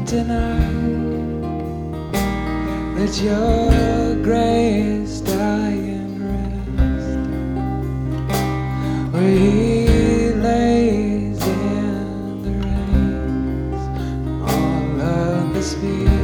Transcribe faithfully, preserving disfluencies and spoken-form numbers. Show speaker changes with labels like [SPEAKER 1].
[SPEAKER 1] tonight. Let your grace die in rest where he lays in the rains. All of the speed